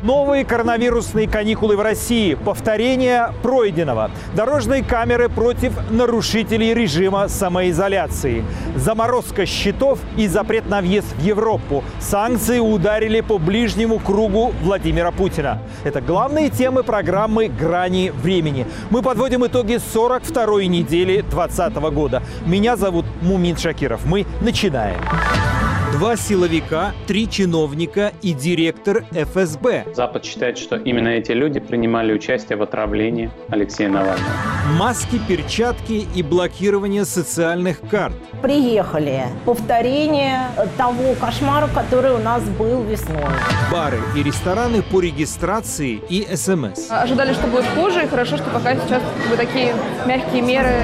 Новые коронавирусные каникулы в России. Повторение пройденного. Дорожные камеры против нарушителей режима самоизоляции. Заморозка счетов и запрет на въезд в Европу. Санкции ударили по ближнему кругу Владимира Путина. Это главные темы программы «Грани времени». Мы подводим итоги 42-й недели 2020 года. Меня зовут Мумин Шакиров. Мы начинаем. 2 силовика, 3 чиновника и директор ФСБ. Запад считает, что именно эти люди принимали участие в отравлении Алексея Навального. Маски, перчатки и блокирование социальных карт. Приехали. Повторение того кошмара, который у нас был весной. Бары и рестораны по регистрации и СМС. Ожидали, что будет хуже, и хорошо, что пока сейчас такие мягкие меры.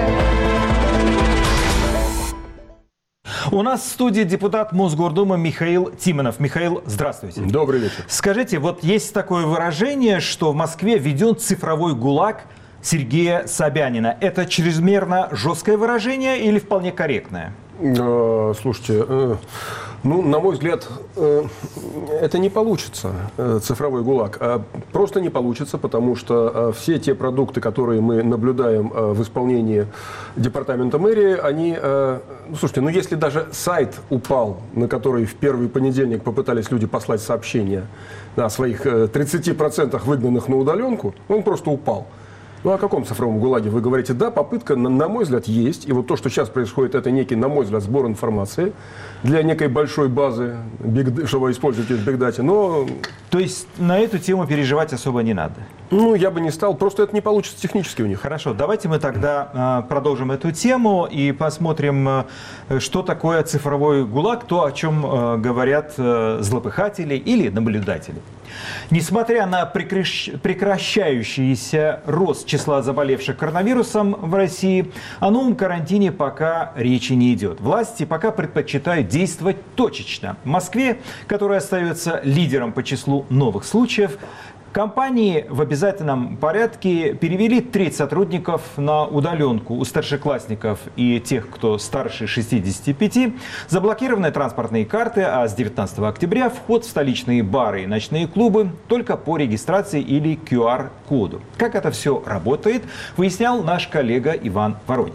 У нас в студии депутат Мосгордумы Михаил Тимонов. Михаил, здравствуйте. Добрый вечер. Скажите, вот есть такое выражение, что в Москве введен цифровой ГУЛАГ Сергея Собянина. Это чрезмерно жесткое выражение или вполне корректное? Слушайте, на мой взгляд, это не получится, цифровой ГУЛАГ. Просто не получится, потому что все те продукты, которые мы наблюдаем в исполнении департамента мэрии, они... Слушайте, если даже сайт упал, на который в первый понедельник попытались люди послать сообщения о своих 30% выгнанных на удаленку, он просто упал. О каком цифровом ГУЛАГе вы говорите? Да, попытка, на мой взгляд, есть. И вот то, что сейчас происходит, это некий, на мой взгляд, сбор информации для некой большой базы, чтобы использовать ее в бигдате. Но... То есть на эту тему переживать особо не надо? Я бы не стал. Просто это не получится технически у них. Хорошо. Давайте мы тогда продолжим эту тему и посмотрим, что такое цифровой ГУЛАГ, то, о чем говорят злопыхатели или наблюдатели. Несмотря на прекращающийся рост числа заболевших коронавирусом в России, о новом карантине пока речи не идет. Власти пока предпочитают действовать точечно. В Москве, которая остается лидером по числу новых случаев, компании в обязательном порядке перевели треть сотрудников на удаленку. У старшеклассников и тех, кто старше 65, заблокированы транспортные карты, а с 19 октября вход в столичные бары и ночные клубы только по регистрации или QR-коду. Как это все работает, выяснял наш коллега Иван Воронин.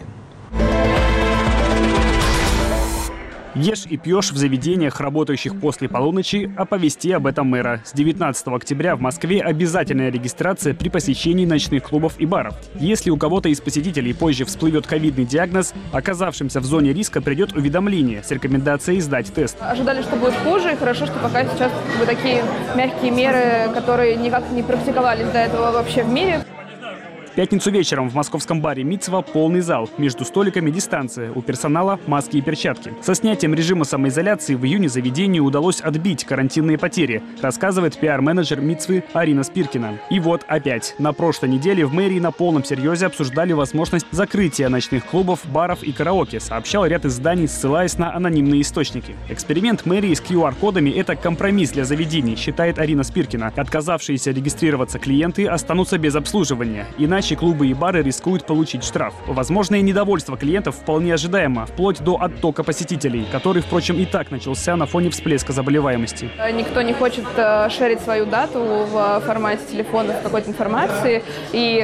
Ешь и пьешь в заведениях, работающих после полуночи, оповести об этом мэра. С 19 октября в Москве обязательная регистрация при посещении ночных клубов и баров. Если у кого-то из посетителей позже всплывет ковидный диагноз, оказавшимся в зоне риска придет уведомление с рекомендацией сдать тест. Ожидали, что будет хуже, и хорошо, что пока сейчас такие мягкие меры, которые никак не практиковались до этого вообще в мире. В пятницу вечером в московском баре «Мицва» полный зал. Между столиками дистанция. У персонала маски и перчатки. Со снятием режима самоизоляции в июне заведению удалось отбить карантинные потери, рассказывает пиар-менеджер «Мицвы» Арина Спиркина. И вот опять. На прошлой неделе в мэрии на полном серьезе обсуждали возможность закрытия ночных клубов, баров и караоке, сообщал ряд изданий, ссылаясь на анонимные источники. Эксперимент мэрии с QR-кодами – это компромисс для заведений, считает Арина Спиркина. Отказавшиеся регистрироваться клиенты останутся без обслуживания. Иначе клубы и бары рискуют получить штраф. Возможное недовольство клиентов вполне ожидаемо, вплоть до оттока посетителей, который, впрочем, и так начался на фоне всплеска заболеваемости. Никто не хочет шерить свою дату в формате телефона с какой-то информации, и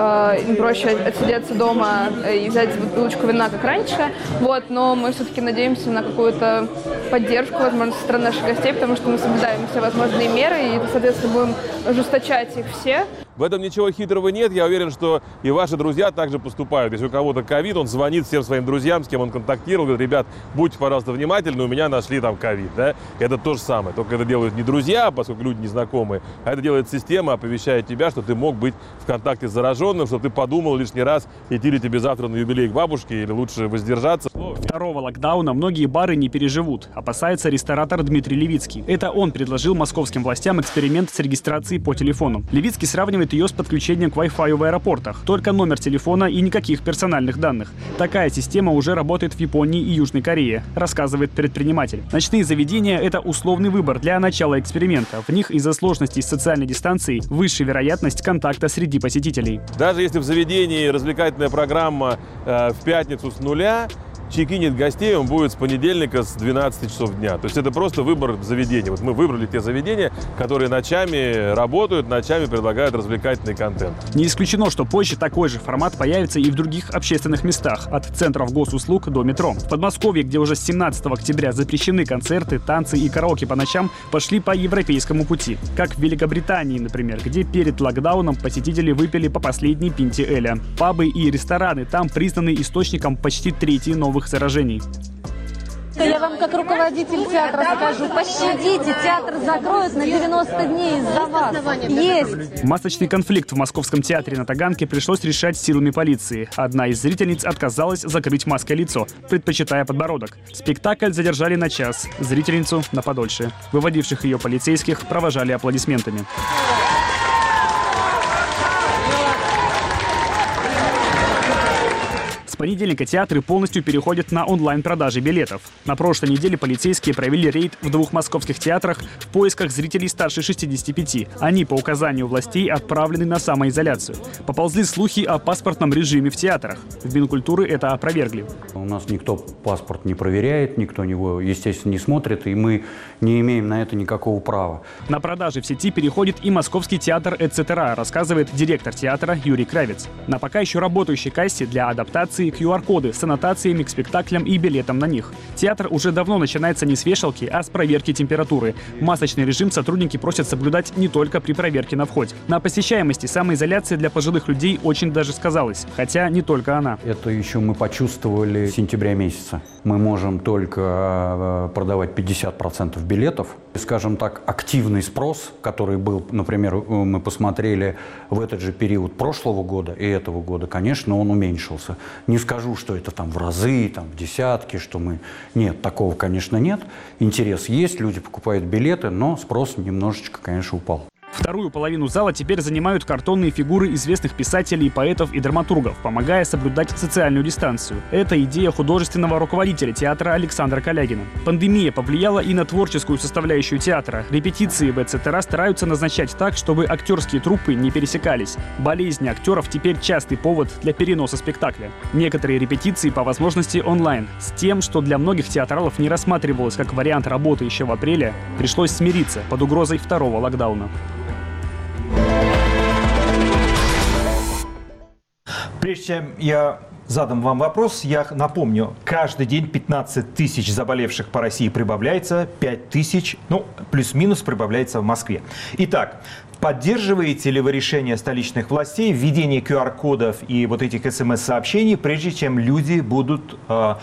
им проще отсидеться дома и взять бутылочку вина, как раньше. Но мы все-таки надеемся на какую-то поддержку, возможно, со стороны наших гостей, потому что мы соблюдаем все возможные меры и, соответственно, будем ужесточать их все. В этом ничего хитрого нет. Я уверен, что и ваши друзья также поступают. Если у кого-то ковид, он звонит всем своим друзьям, с кем он контактировал, говорит: ребят, будьте, пожалуйста, внимательны, у меня нашли там ковид. Да? Это то же самое. Только это делают не друзья, поскольку люди незнакомые, а это делает система, оповещает тебя, что ты мог быть в контакте с зараженным, что ты подумал лишний раз, идти ли тебе завтра на юбилей к бабушке или лучше воздержаться. Второго локдауна многие бары не переживут, опасается ресторатор Дмитрий Левицкий. Это он предложил московским властям эксперимент с регистрацией по телефону. Левицкий сравнивает ее с подключением к Wi-Fi в аэропортах. Только номер телефона и никаких персональных данных. Такая система уже работает в Японии и Южной Корее, рассказывает предприниматель. Ночные заведения – это условный выбор для начала эксперимента. В них из-за сложностей с социальной дистанцией выше вероятность контакта среди посетителей. Даже если в заведении развлекательная программа в пятницу с нуля, чекинит гостей, он будет с понедельника с 12 часов дня. То есть это просто выбор заведения. Вот мы выбрали те заведения, которые ночами работают, ночами предлагают развлекательный контент. Не исключено, что позже такой же формат появится и в других общественных местах, от центров госуслуг до метро. В Подмосковье, где уже с 17 октября запрещены концерты, танцы и караоке по ночам, пошли по европейскому пути. Как в Великобритании, например, где перед локдауном посетители выпили по последней пинте эля. Пабы и рестораны там признаны источником почти трети новых заражений. Я вам как руководитель театра скажу, пощадите, театр закроют на 90 дней из-за вас. Есть. Масочный конфликт в Московском театре на Таганке пришлось решать силами полиции. Одна из зрительниц отказалась закрыть маской лицо, предпочитая подбородок. Спектакль задержали на час, зрительницу на подольше. Выводивших ее полицейских провожали аплодисментами. С понедельника театры полностью переходят на онлайн-продажи билетов. На прошлой неделе полицейские провели рейд в 2 московских театрах в поисках зрителей старше 65. Они по указанию властей отправлены на самоизоляцию. Поползли слухи о паспортном режиме в театрах. В Минкультуры это опровергли. У нас никто паспорт не проверяет, никто его, естественно, не смотрит, и мы не имеем на это никакого права. На продажи в сети переходит и Московский театр «Etc», рассказывает директор театра Юрий Кравец. На пока еще работающей кассе для адаптации QR-коды с аннотациями к спектаклям и билетам на них. Театр уже давно начинается не с вешалки, а с проверки температуры. Масочный режим сотрудники просят соблюдать не только при проверке на входе. На посещаемости самоизоляция для пожилых людей очень даже сказалась. Хотя не только она. Это еще мы почувствовали с сентября месяца. Мы можем только продавать 50% билетов. Скажем так, активный спрос, который был, например, мы посмотрели в этот же период прошлого года и этого года, конечно, он уменьшился. Не скажу, что это там в разы, там в десятки, что мы... Нет, такого, конечно, нет. Интерес есть, люди покупают билеты, но спрос немножечко, конечно, упал. Вторую половину зала теперь занимают картонные фигуры известных писателей, поэтов и драматургов, помогая соблюдать социальную дистанцию. Это идея художественного руководителя театра Александра Калягина. Пандемия повлияла и на творческую составляющую театра. Репетиции в «Etc» стараются назначать так, чтобы актерские труппы не пересекались. Болезни актеров теперь частый повод для переноса спектакля. Некоторые репетиции по возможности онлайн. С тем, что для многих театралов не рассматривалось как вариант работы еще в апреле, пришлось смириться под угрозой второго локдауна. Прежде чем я задам вам вопрос, я напомню, каждый день 15 тысяч заболевших по России прибавляется, 5 тысяч, плюс-минус прибавляется в Москве. Итак, поддерживаете ли вы решение столичных властей введение QR-кодов и вот этих СМС-сообщений, прежде чем люди будут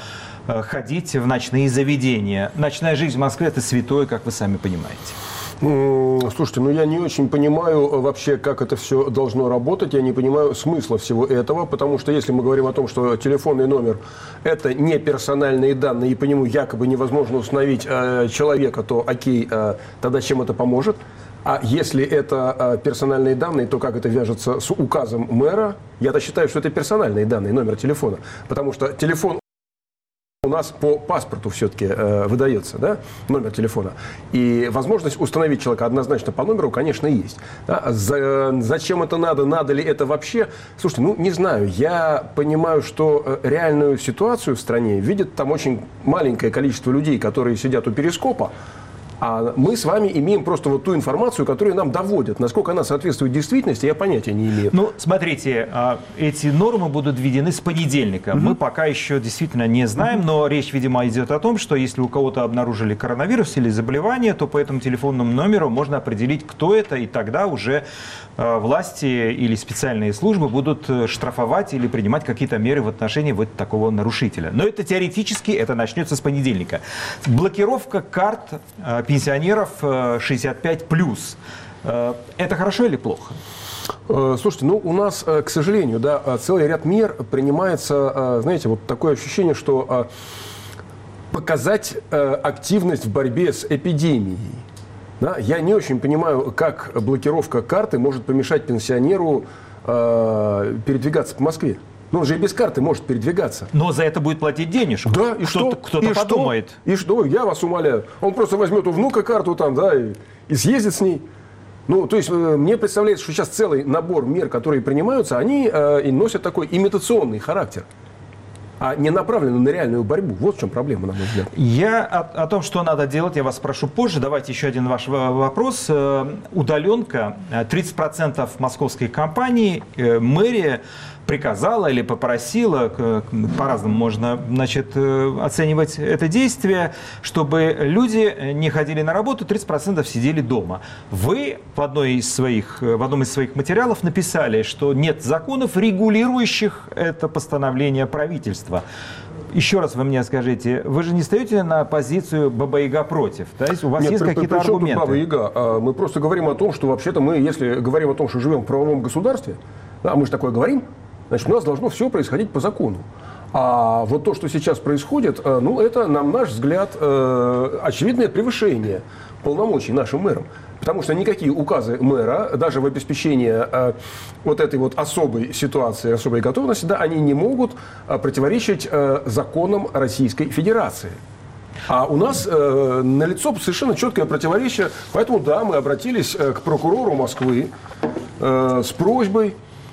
ходить в ночные заведения? Ночная жизнь в Москве – это святое, как вы сами понимаете. Слушайте, я не очень понимаю вообще, как это все должно работать. Я не понимаю смысла всего этого, потому что если мы говорим о том, что телефонный номер – это не персональные данные, и по нему якобы невозможно установить человека, то окей, тогда чем это поможет? А если это персональные данные, то как это вяжется с указом мэра? Я-то считаю, что это персональные данные, номер телефона, потому что телефон у нас по паспорту все-таки выдается, да, номер телефона. И возможность установить человека однозначно по номеру, конечно, есть. Да? Зачем это надо? Надо ли это вообще? Слушайте, не знаю. Я понимаю, что реальную ситуацию в стране видит там очень маленькое количество людей, которые сидят у перископа. А мы с вами имеем просто вот ту информацию, которую нам доводят. Насколько она соответствует действительности, я понятия не имею. Смотрите, эти нормы будут введены с понедельника. Мы пока еще действительно не знаем, но речь, видимо, идет о том, что если у кого-то обнаружили коронавирус или заболевание, то по этому телефонному номеру можно определить, кто это, и тогда уже власти или специальные службы будут штрафовать или принимать какие-то меры в отношении вот такого нарушителя. Но это теоретически, это начнется с понедельника. Блокировка карт пенсионеров 65+. Это хорошо или плохо? Слушайте, у нас, к сожалению, целый ряд мер принимается, знаете, вот такое ощущение, что показать активность в борьбе с эпидемией. Да? Я не очень понимаю, как блокировка карты может помешать пенсионеру передвигаться по Москве. Он же и без карты может передвигаться. Но за это будет платить денежку. Да, и что? Кто-то подумает. И что? Я вас умоляю. Он просто возьмет у внука карту там, да, и съездит с ней. То есть мне представляется, что сейчас целый набор мер, которые принимаются, они и носят такой имитационный характер. а не направлены на реальную борьбу. Вот в чем проблема, на мой взгляд. Я о том, что надо делать, я вас спрошу позже. Давайте еще один ваш вопрос. Удаленка. 30% московской компании мэрия приказала или попросила, по-разному можно, значит, оценивать это действие, чтобы люди не ходили на работу, 30% сидели дома. Вы в одном из своих материалов написали, что нет законов, регулирующих это постановление правительства. Еще раз вы мне скажите, вы же не стоите на позицию Баба-Яга против? То есть у вас есть какие-то аргументы? Баба-Яга? Мы просто говорим о том, что вообще-то мы, если говорим о том, что живем в правовом государстве, а мы же такое говорим, значит, у нас должно все происходить по закону. А вот то, что сейчас происходит, ну, это, на наш взгляд, очевидное превышение полномочий нашим мэрам. Потому что никакие указы мэра, даже в обеспечении вот этой вот особой ситуации, особой готовности, да, они не могут противоречить законам Российской Федерации. А у нас налицо совершенно четкое противоречие. Поэтому, да, мы обратились к прокурору Москвы с просьбой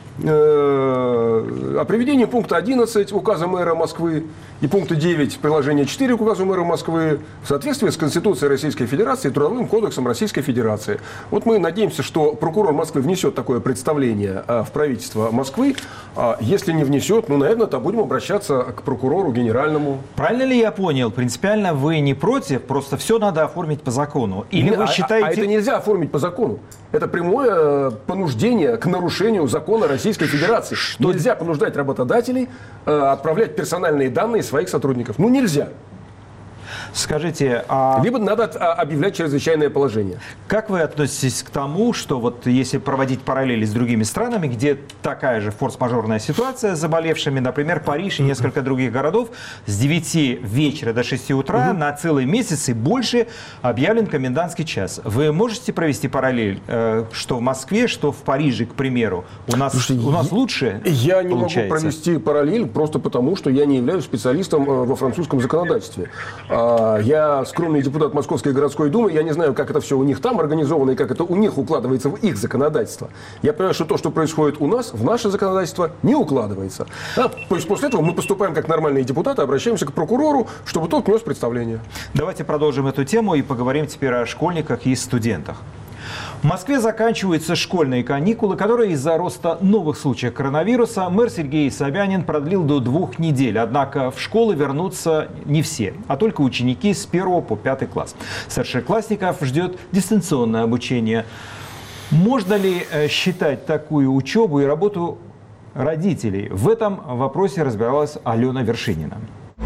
о приведении пункта 11 указа мэра Москвы и пункта 9 приложения 4 к указу мэра Москвы в соответствии с Конституцией Российской Федерации и Трудовым кодексом Российской Федерации. Вот мы надеемся, что прокурор Москвы внесет такое представление в правительство Москвы. Если не внесет, ну, наверное, то будем обращаться к прокурору генеральному. Правильно ли я понял? Принципиально вы не против, просто все надо оформить по закону? Или вы считаете... А это нельзя оформить по закону. Это прямое понуждение к нарушению закона Российской Федерации. Что? Нельзя понуждать работодателей отправлять персональные данные своих сотрудников. Ну, нельзя. Скажите, либо надо объявлять чрезвычайное положение. Как вы относитесь к тому, что вот если проводить параллели с другими странами, где такая же форс-мажорная ситуация с заболевшими, например, Париж и несколько других городов, с 9 вечера до 6 утра на целый месяц и больше объявлен комендантский час. Вы можете провести параллель, что в Москве, что в Париже, к примеру? У нас лучше Я не получается? могу провести параллель просто потому, что я не являюсь специалистом во французском законодательстве. Я скромный депутат Московской городской думы, я не знаю, как это все у них там организовано и как это у них укладывается в их законодательство. Я понимаю, что то, что происходит у нас, в наше законодательство не укладывается. То есть после этого мы поступаем как нормальные депутаты, обращаемся к прокурору, чтобы тот внес представление. Давайте продолжим эту тему и поговорим теперь о школьниках и студентах. В Москве заканчиваются школьные каникулы, которые из-за роста новых случаев коронавируса мэр Сергей Собянин продлил до 2 недель. Однако в школы вернутся не все, а только ученики с 1 по 5 класс. Старшеклассников ждет дистанционное обучение. Можно ли считать такую учебу и работу родителей? В этом вопросе разбиралась Алена Вершинина.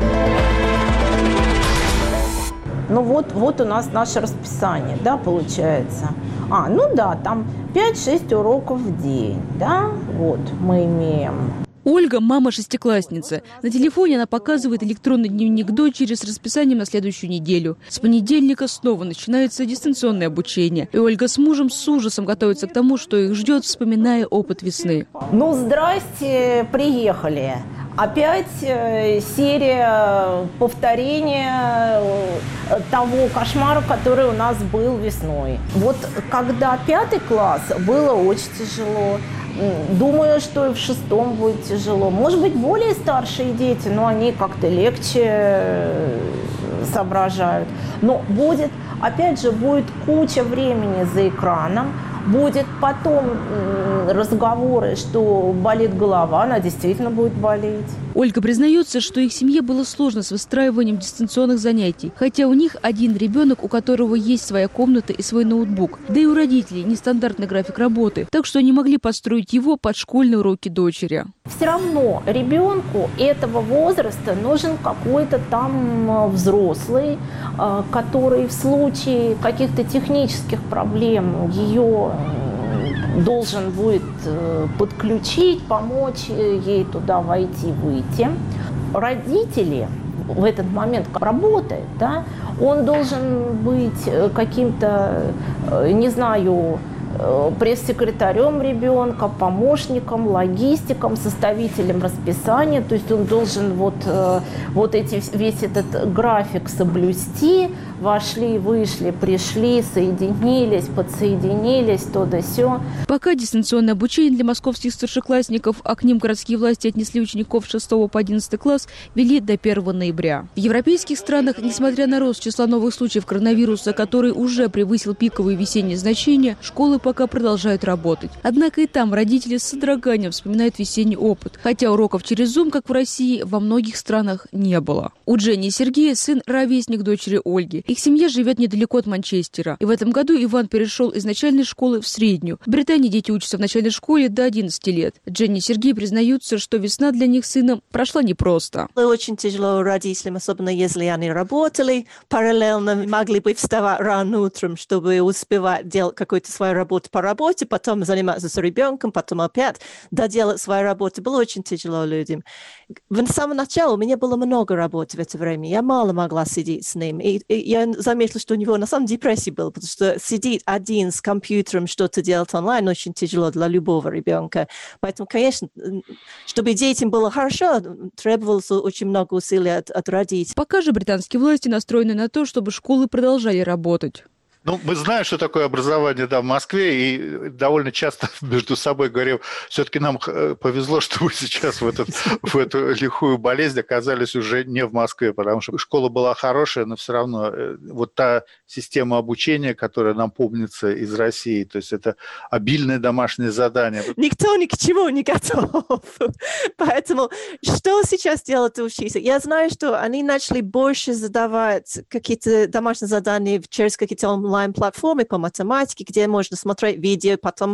Ну вот у нас наше расписание, да, получается. Ну да, там 5-6 уроков в день, да, вот мы имеем. Ольга – мама шестиклассницы. На телефоне она показывает электронный дневник дочери с расписанием на следующую неделю. С понедельника снова начинается дистанционное обучение. И Ольга с мужем с ужасом готовится к тому, что их ждет, вспоминая опыт весны. Ну, здрасте, приехали. Опять серия повторения того кошмара, который у нас был весной. Вот когда 5 класс, было очень тяжело. Думаю, что и в 6 будет тяжело. Может быть, более старшие дети, но они как-то легче соображают. Но будет, опять же, будет куча времени за экраном. Будет потом разговоры, что болит голова, она действительно будет болеть. Ольга признается, что их семье было сложно с выстраиванием дистанционных занятий, хотя у них один ребенок, у которого есть своя комната и свой ноутбук. Да и у родителей нестандартный график работы, так что они могли подстроить его под школьные уроки дочери. Все равно ребенку этого возраста нужен какой-то там взрослый, который в случае каких-то технических проблем ее должен будет подключить, помочь ей туда войти, выйти. Родители в этот момент работают, да, он должен быть каким-то, не знаю, пресс-секретарем ребенка, помощником, логистиком, составителем расписания. То есть он должен весь этот график соблюсти, вошли, вышли, пришли, соединились, подсоединились, то да сё. Пока дистанционное обучение для московских старшеклассников, а к ним городские власти отнесли учеников с 6 по 11 класс, вели до 1 ноября. В европейских странах, несмотря на рост числа новых случаев коронавируса, который уже превысил пиковые весенние значения, школы пока продолжают работать. Однако и там родители с содроганием вспоминают весенний опыт, хотя уроков через Zoom, как в России, во многих странах не было. У Дженни и Сергея сын ровесник дочери Ольги. Их семья живет недалеко от Манчестера. И в этом году Иван перешел из начальной школы в среднюю. В Британии дети учатся в начальной школе до 11 лет. Дженни и Сергей признаются, что весна для них с сыном прошла непросто. Очень тяжело родителям, особенно если они работали, параллельно могли бы вставать рано утром, чтобы успевать делать какую-то свою работу по работе, потом заниматься с ребенком, потом опять доделать свою работу. Было очень тяжело людям. В самом начале у меня было много работы в это время. Я мало могла сидеть с ним. И я заметила, что у него на самом деле депрессия была, потому что сидеть один с компьютером, что-то делать онлайн очень тяжело для любого ребенка. Поэтому, конечно, чтобы детям было хорошо, требовалось очень много усилий от родителей. Пока же британские власти настроены на то, чтобы школы продолжали работать. Ну, мы знаем, что такое образование, да, в Москве, и довольно часто между собой говорим, все-таки нам повезло, что мы сейчас в эту лихую болезнь оказались уже не в Москве, потому что школа была хорошая, но все равно вот та система обучения, которая нам помнится из России, то есть это обильное домашнее задание. Никто ни к чему не готов. Поэтому что сейчас делать учиться? Я знаю, что они начали больше задавать какие-то домашние задания через какие-то онлайн-платформы по математике, где можно смотреть видео, потом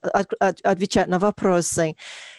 отвечать на вопросы.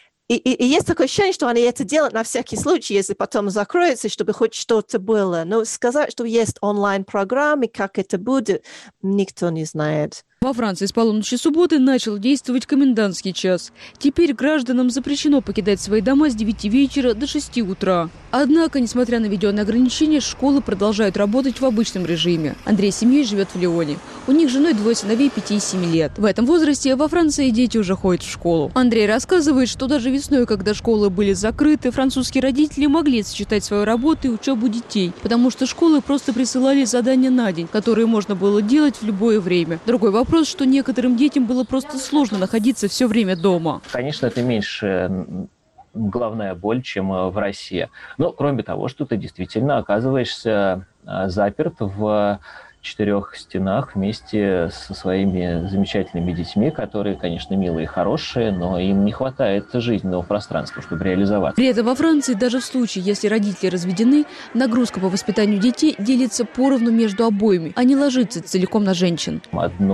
И есть такое ощущение, что они это делают на всякий случай, если потом закроется, чтобы хоть что-то было. Но сказать, что есть онлайн-программы, как это будет, никто не знает. Во Франции с полуночи субботы начал действовать комендантский час. Теперь гражданам запрещено покидать свои дома с 9 вечера до 6 утра. Однако, несмотря на введенные ограничения, школы продолжают работать в обычном режиме. Андрей с семьей живет в Лионе. У них с женой двое сыновей 5 и 7 лет. В этом возрасте во Франции дети уже ходят в школу. Андрей рассказывает, что даже весной, когда школы были закрыты, французские родители могли сочетать свою работу и учебу детей, потому что школы просто присылали задания на день, которые можно было делать в любое время. Другой вопрос, что некоторым детям было просто сложно находиться все время дома. Конечно, это меньше головная боль, чем в России. Но кроме того, что ты действительно оказываешься заперт в 4 стенах вместе со своими замечательными детьми, которые, конечно, милые и хорошие, но им не хватает жизненного пространства, чтобы реализоваться. При этом во Франции даже в случае, если родители разведены, нагрузка по воспитанию детей делится поровну между обоими, а не ложится целиком на женщин. 1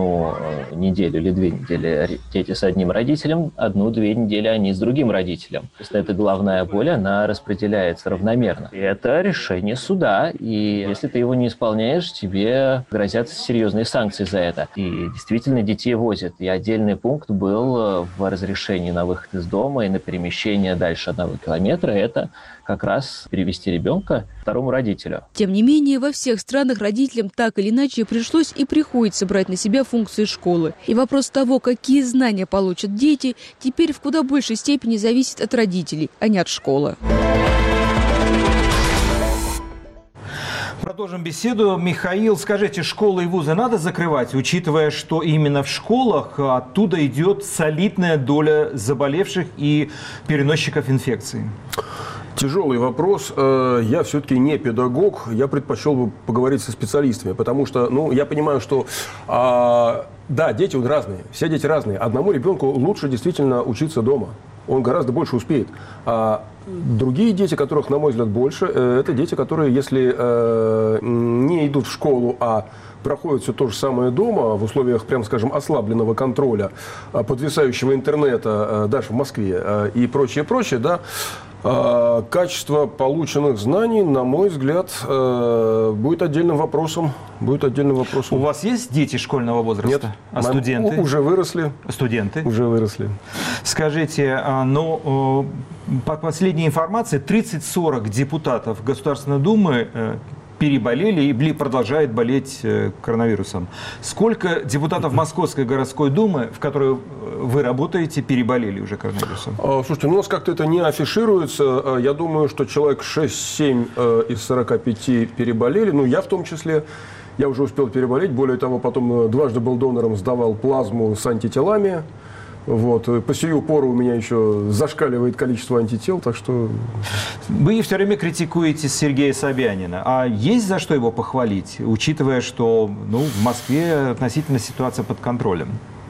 неделю или 2 недели дети с одним родителем, 1-2 недели они с другим родителем. То есть эта головная боль, она распределяется равномерно. И это решение суда, и если ты его не исполняешь, тебе грозят серьезные санкции за это. И действительно детей возят. И отдельный пункт был в разрешении на выход из дома и на перемещение дальше 1 километра. Это как раз перевести ребенка к 2-му родителю. Тем не менее, во всех странах родителям так или иначе пришлось и приходится брать на себя функции школы. И вопрос того, какие знания получат дети, теперь в куда большей степени зависит от родителей, а не от школы. Продолжим беседу. Михаил, скажите, школы и вузы надо закрывать, учитывая, что именно в школах оттуда идет солидная доля заболевших и переносчиков инфекции? Тяжелый вопрос. Я все-таки не педагог, я предпочел бы поговорить со специалистами, потому что, я понимаю, что, да, дети разные, все дети разные. Одному ребенку лучше действительно учиться дома, он гораздо больше успеет. А другие дети, которых, на мой взгляд, больше, это дети, которые, если не идут в школу, а проходит все то же самое дома, в условиях, прямо скажем, ослабленного контроля, подвисающего интернета, даже в Москве и прочее, да, качество полученных знаний, на мой взгляд, будет отдельным вопросом. У вас есть дети школьного возраста? Нет. А студенты? Уже выросли. Студенты? Уже выросли. Скажите, по последней информации, 30-40 депутатов Государственной Думы переболели и продолжают болеть коронавирусом. Сколько депутатов Московской городской думы, в которой вы работаете, переболели уже коронавирусом? Слушайте, у нас как-то это не афишируется. Я думаю, что человек 6-7 из 45 переболели, я в том числе. Я уже успел переболеть. Более того, потом дважды был донором, сдавал плазму с антителами. Вот. По сию пору у меня еще зашкаливает количество антител, так что... Вы все время критикуете Сергея Собянина. А есть за что его похвалить, учитывая, что в Москве относительно ситуация под контролем?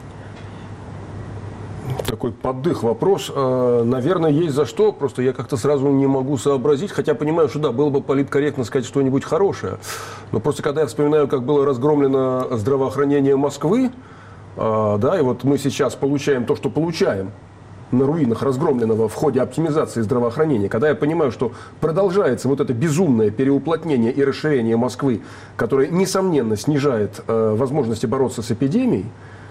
Такой поддых вопрос. Наверное, есть за что, просто я как-то сразу не могу сообразить, хотя понимаю, что да, было бы политкорректно сказать что-нибудь хорошее. Но просто когда я вспоминаю, как было разгромлено здравоохранение Москвы, да, и вот мы сейчас получаем то, что получаем на руинах разгромленного в ходе оптимизации здравоохранения, когда я понимаю, что продолжается вот это безумное переуплотнение и расширение Москвы, которое, несомненно, снижает возможности бороться с эпидемией,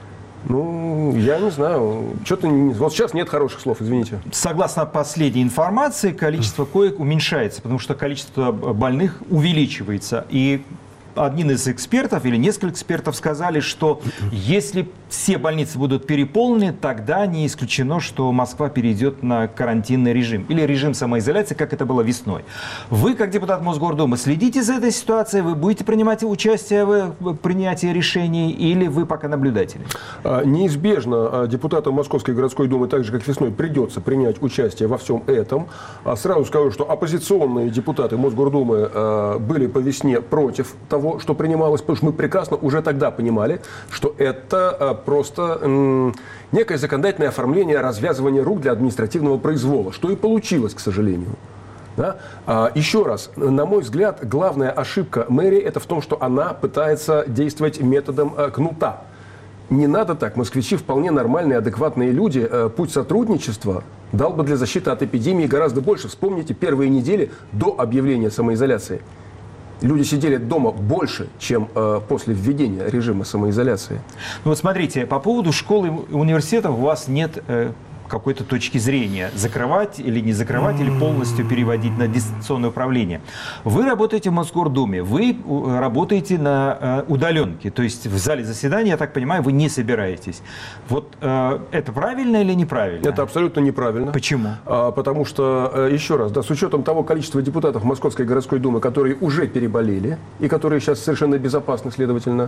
я не знаю. Что-то вот сейчас нет хороших слов, извините. Согласно последней информации, количество коек уменьшается, потому что количество больных увеличивается. И один из экспертов или несколько экспертов сказали, что если все больницы будут переполнены, тогда не исключено, что Москва перейдет на карантинный режим или режим самоизоляции, как это было весной. Вы, как депутат Мосгордумы, следите за этой ситуацией? Вы будете принимать участие в принятии решений или вы пока наблюдатели? Неизбежно депутатам Московской городской думы, так же как весной, придется принять участие во всем этом. Сразу скажу, что оппозиционные депутаты Мосгордумы были по весне против того, что принималось, потому что мы прекрасно уже тогда понимали, что это просто некое законодательное оформление развязывания рук для административного произвола, что и получилось, к сожалению. Да? Еще раз, на мой взгляд, главная ошибка мэрии это в том, что она пытается действовать методом кнута. Не надо так, москвичи вполне нормальные, адекватные люди, путь сотрудничества дал бы для защиты от эпидемии гораздо больше. Вспомните первые недели до объявления самоизоляции. Люди сидели дома больше, чем после введения режима самоизоляции. Вот смотрите, по поводу школ и университетов у вас нет какой-то точки зрения, закрывать или не закрывать, или полностью переводить на дистанционное управление. Вы работаете в Мосгордуме, вы работаете на удаленке, то есть в зале заседания, я так понимаю, вы не собираетесь. Вот это правильно или неправильно? Это абсолютно неправильно. Почему? Потому что, еще раз, да, с учетом того количества депутатов Московской городской думы, которые уже переболели и которые сейчас совершенно безопасны, следовательно,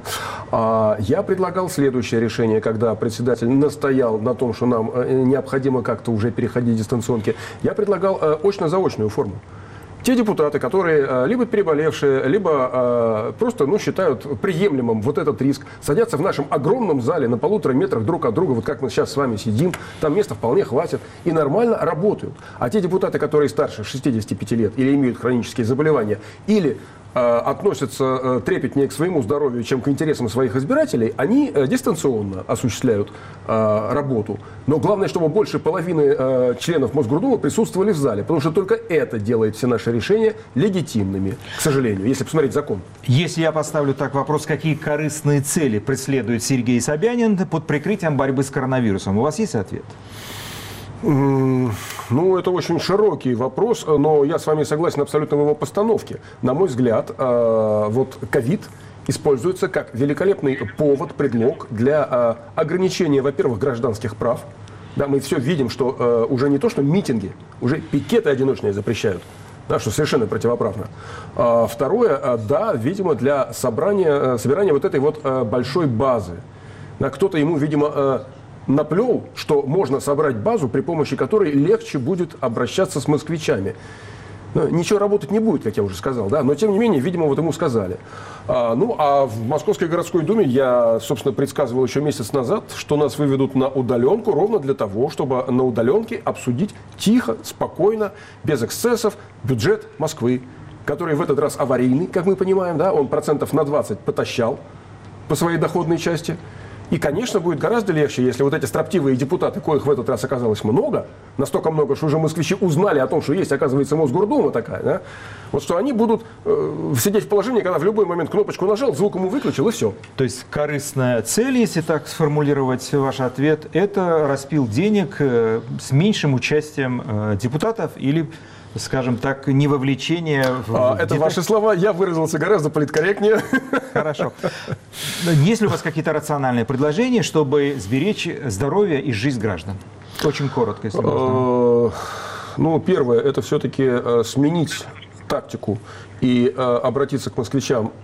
я предлагал следующее решение, когда председатель настоял на том, что нам необходимо как-то уже переходить к дистанционке. Я предлагал очно-заочную форму. Те депутаты, которые либо переболевшие, либо просто считают приемлемым вот этот риск, садятся в нашем огромном зале на 1,5 метрах друг от друга, вот как мы сейчас с вами сидим, там места вполне хватит, и нормально работают. А те депутаты, которые старше 65 лет или имеют хронические заболевания, или относятся трепетнее к своему здоровью, чем к интересам своих избирателей, они дистанционно осуществляют работу. Но главное, чтобы больше половины членов Мосгордумы присутствовали в зале, потому что только это делает все наши решения легитимными, к сожалению, если посмотреть закон. Если я поставлю так вопрос, какие корыстные цели преследует Сергей Собянин под прикрытием борьбы с коронавирусом, у вас есть ответ? Это очень широкий вопрос, но я с вами согласен абсолютно в его постановке. На мой взгляд, вот ковид используется как великолепный повод, предлог для ограничения, во-первых, гражданских прав. Да, мы все видим, что уже не то, что митинги, уже пикеты одиночные запрещают. Да, что совершенно противоправно. Второе, да, видимо, для собирания вот этой вот большой базы. Да, кто-то ему, видимо, наплел, что можно собрать базу, при помощи которой легче будет обращаться с москвичами. Ничего работать не будет, как я уже сказал, да, но тем не менее, видимо, вот ему сказали. А в Московской городской думе я, собственно, предсказывал еще месяц назад, что нас выведут на удаленку ровно для того, чтобы на удаленке обсудить тихо, спокойно, без эксцессов бюджет Москвы, который в этот раз аварийный, как мы понимаем, да, он процентов на 20 потащал по своей доходной части. И, конечно, будет гораздо легче, если вот эти строптивые депутаты, коих в этот раз оказалось много, настолько много, что уже москвичи узнали о том, что есть, оказывается, Мосгордума такая, да, вот что они будут сидеть в положении, когда в любой момент кнопочку нажал, звук ему выключил, и все. То есть корыстная цель, если так сформулировать ваш ответ, это распил денег с меньшим участием депутатов или, скажем так, не вовлечение в... Это ваши слова, я выразился гораздо политкорректнее. Хорошо. Есть ли у вас какие-то рациональные предложения, чтобы сберечь здоровье и жизнь граждан? Очень коротко, если можно. Первое, это все-таки сменить тактику и обратиться к москвичам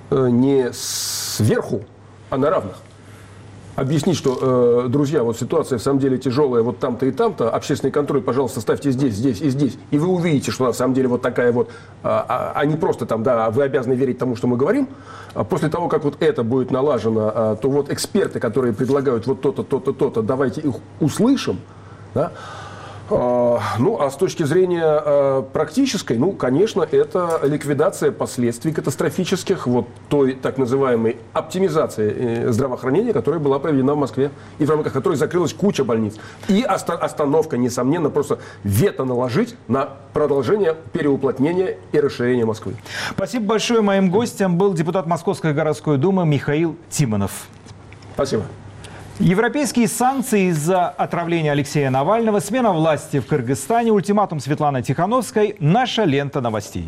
не сверху, а на равных. Объяснить, что, друзья, вот ситуация в самом деле тяжелая, вот там-то и там-то, общественный контроль, пожалуйста, ставьте здесь, здесь и здесь, и вы увидите, что на самом деле вот такая вот, а не просто там, да, вы обязаны верить тому, что мы говорим. После того, как вот это будет налажено, то вот эксперты, которые предлагают вот то-то, то-то, то-то, давайте их услышим, да. Ну, а с точки зрения практической, ну, конечно, это ликвидация последствий катастрофических вот той так называемой оптимизации здравоохранения, которая была проведена в Москве, и в рамках которой закрылась куча больниц. И остановка, несомненно, просто вето наложить на продолжение переуплотнения и расширения Москвы. Спасибо большое. Моим гостем был депутат Московской городской думы Михаил Тимонов. Спасибо. Европейские санкции из-за отравления Алексея Навального, смена власти в Кыргызстане, ультиматум Светланы Тихановской. Наша лента новостей.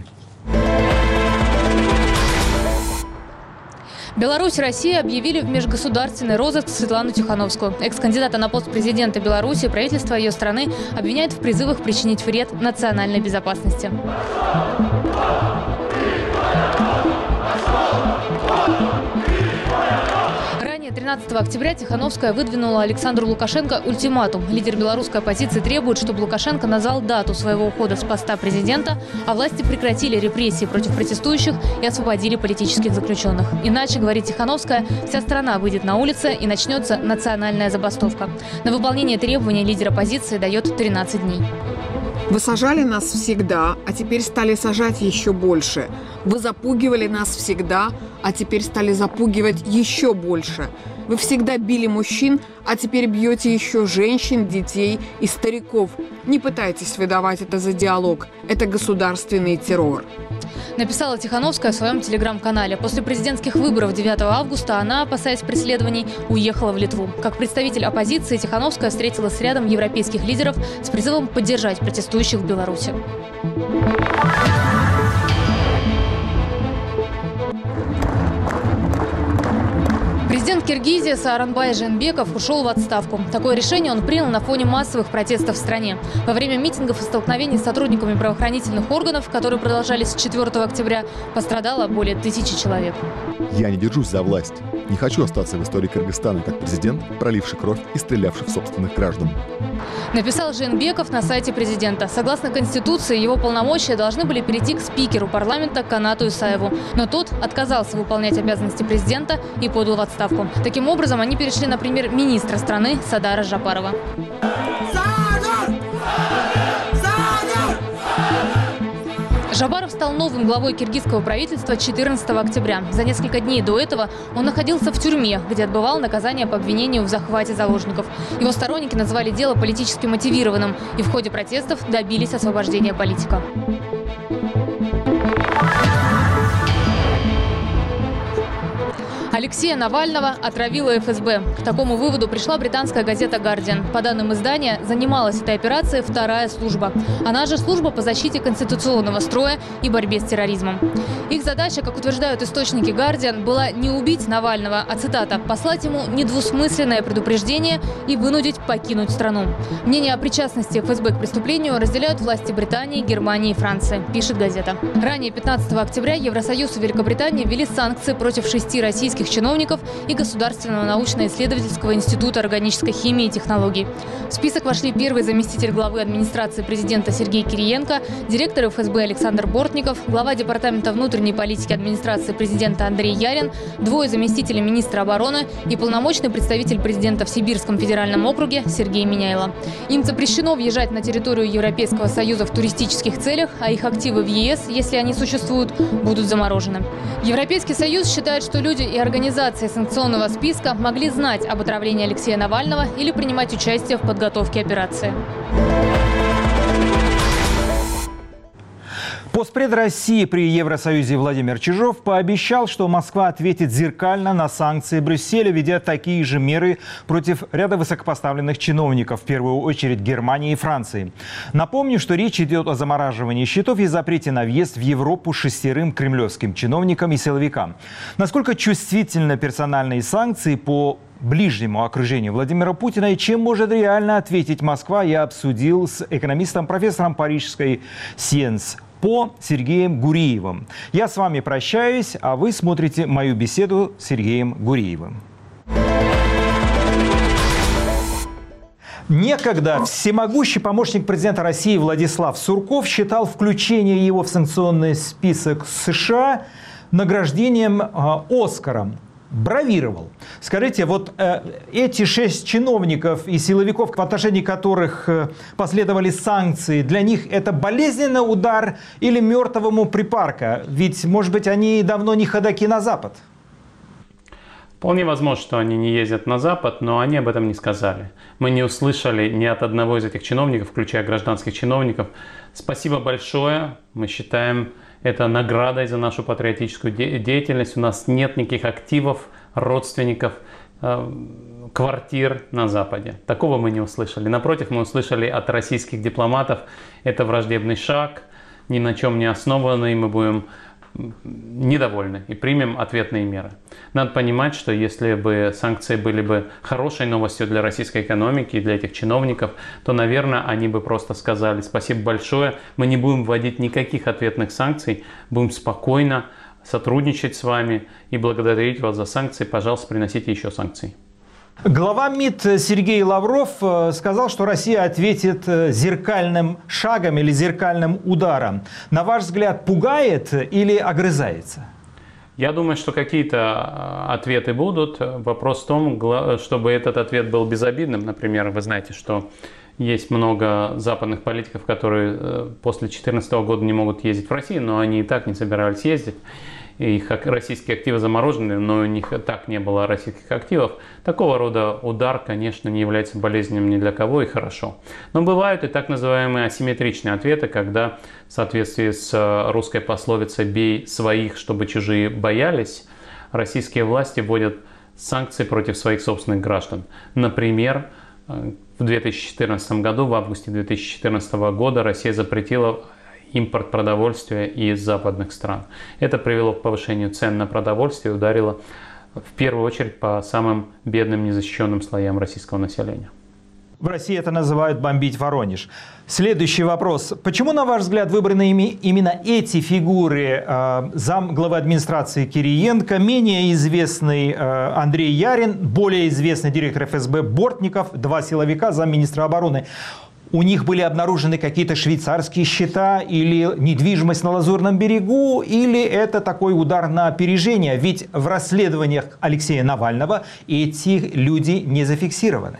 Беларусь и Россия объявили в межгосударственный розыск Светлану Тихановскую. Экс-кандидата на пост президента Беларуси правительство ее страны обвиняет в призывах причинить вред национальной безопасности. 13 октября Тихановская выдвинула Александру Лукашенко ультиматум. Лидер белорусской оппозиции требует, чтобы Лукашенко назвал дату своего ухода с поста президента, а власти прекратили репрессии против протестующих и освободили политических заключенных. Иначе, говорит Тихановская, вся страна выйдет на улицы и начнется национальная забастовка. На выполнение требований лидер оппозиции дает 13 дней. Вы сажали нас всегда, а теперь стали сажать еще больше. Вы запугивали нас всегда, а теперь стали запугивать еще больше. Вы всегда били мужчин, а теперь бьете еще женщин, детей и стариков. Не пытайтесь выдавать это за диалог. Это государственный террор. Написала Тихановская в своем телеграм-канале. После президентских выборов 9 августа она, опасаясь преследований, уехала в Литву. Как представитель оппозиции Тихановская встретилась с рядом европейских лидеров с призывом поддержать протестующих в Беларуси. Президент Киргизии Сооронбай Жээнбеков ушел в отставку. Такое решение он принял на фоне массовых протестов в стране. Во время митингов и столкновений с сотрудниками правоохранительных органов, которые продолжались с 4 октября, пострадало более 1000 человек. Я не держусь за власть. Не хочу остаться в истории Кыргызстана как президент, проливший кровь и стрелявший в собственных граждан. Написал Жээнбеков на сайте президента. Согласно Конституции, его полномочия должны были перейти к спикеру парламента Канату Исаеву. Но тот отказался выполнять обязанности президента и подал в отставку. Таким образом, они перешли на премьер-министра страны Садара Жапарова. Жапаров стал новым главой киргизского правительства 14 октября. За несколько дней до этого он находился в тюрьме, где отбывал наказание по обвинению в захвате заложников. Его сторонники назвали дело политически мотивированным и в ходе протестов добились освобождения политика. Алексея Навального отравила ФСБ. К такому выводу пришла британская газета «Гардиан». По данным издания, занималась этой операцией вторая служба. Она же служба по защите конституционного строя и борьбе с терроризмом. Их задача, как утверждают источники «Гардиан», была не убить Навального, а, цитата, «послать ему недвусмысленное предупреждение и вынудить покинуть страну». Мнение о причастности ФСБ к преступлению разделяют власти Британии, Германии и Франции, пишет газета. Ранее, 15 октября, Евросоюз и Великобритания ввели санкции против 6 российских чиновников и Государственного научно-исследовательского института органической химии и технологий. В список вошли первый заместитель главы администрации президента Сергей Кириенко, директор ФСБ Александр Бортников, глава департамента внутренней политики администрации президента Андрей Ярин, 2 заместителей министра обороны и полномочный представитель президента в Сибирском федеральном округе Сергей Миняйло. Им запрещено въезжать на территорию Европейского Союза в туристических целях, а их активы в ЕС, если они существуют, будут заморожены. Европейский Союз считает, что люди и организации санкционного списка могли знать об отравлении Алексея Навального или принимать участие в подготовке операции. Постпред России при Евросоюзе Владимир Чижов пообещал, что Москва ответит зеркально на санкции Брюсселя, введя такие же меры против ряда высокопоставленных чиновников, в первую очередь Германии и Франции. Напомню, что речь идет о замораживании счетов и запрете на въезд в Европу 6 кремлевским чиновникам и силовикам. Насколько чувствительны персональные санкции по ближнему окружению Владимира Путина и чем может реально ответить Москва, я обсудил с экономистом, профессором парижской Sciences по Сергеем Гуриевым. Я с вами прощаюсь, а вы смотрите мою беседу с Сергеем Гуриевым. Некогда всемогущий помощник президента России Владислав Сурков считал включение его в санкционный список США награждением Оскаром. Бравировал. Скажите, вот эти 6 чиновников и силовиков, в отношении которых последовали санкции, для них это болезненный удар или мертвому припарка? Ведь, может быть, они давно не ходаки на Запад? Вполне возможно, что они не ездят на Запад, но они об этом не сказали. Мы не услышали ни от одного из этих чиновников, включая гражданских чиновников: спасибо большое, мы считаем это наградой за нашу патриотическую деятельность. У нас нет никаких активов, родственников, квартир на Западе. Такого мы не услышали. Напротив, мы услышали от российских дипломатов: это враждебный шаг, ни на чем не основанный, мы будем недовольны и примем ответные меры. Надо понимать, что если бы санкции были бы хорошей новостью для российской экономики и для этих чиновников, то, наверное, они бы просто сказали: спасибо большое, мы не будем вводить никаких ответных санкций, будем спокойно сотрудничать с вами и благодарить вас за санкции, пожалуйста, приносите еще санкции. Глава МИД Сергей Лавров сказал, что Россия ответит зеркальным шагом или зеркальным ударом. На ваш взгляд, пугает или огрызается? Я думаю, что какие-то ответы будут. Вопрос в том, чтобы этот ответ был безобидным. Например, вы знаете, что есть много западных политиков, которые после 2014 года не могут ездить в Россию, но они и так не собирались ездить. Их российские активы заморожены, но у них так не было российских активов. Такого рода удар, конечно, не является болезненным ни для кого, и хорошо. Но бывают и так называемые асимметричные ответы, когда в соответствии с русской пословицей «бей своих, чтобы чужие боялись», российские власти вводят санкции против своих собственных граждан. Например, в 2014 году, в августе 2014 года, Россия запретила импорт продовольствия из западных стран. Это привело к повышению цен на продовольствие и ударило в первую очередь по самым бедным, незащищенным слоям российского населения. В России это называют «бомбить Воронеж». Следующий вопрос. Почему, на ваш взгляд, выбраны именно эти фигуры? Замглавы администрации Кириенко, менее известный Андрей Ярин, более известный директор ФСБ Бортников, 2 силовика, замминистра обороны. У них были обнаружены какие-то швейцарские счета или недвижимость на Лазурном берегу, или это такой удар на опережение? Ведь в расследованиях Алексея Навального эти люди не зафиксированы.